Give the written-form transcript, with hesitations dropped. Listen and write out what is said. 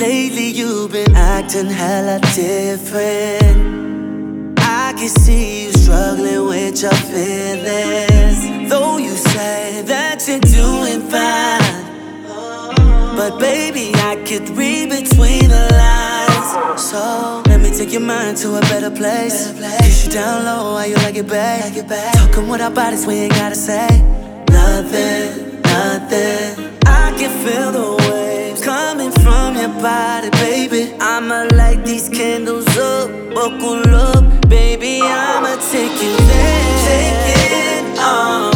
Lately you've been acting hella different. I can see you struggling with your feelings. Though you say that you're doing fine, but baby, I could read between the lines. So let me take your mind to a better place. Kiss you down low, how you like it, babe? Talking with our bodies, we ain't gotta say nothing, nothing. I can feel the waves coming from your body, baby. I'ma light these candles up, buckle up, baby. I'ma take you there. Take it on.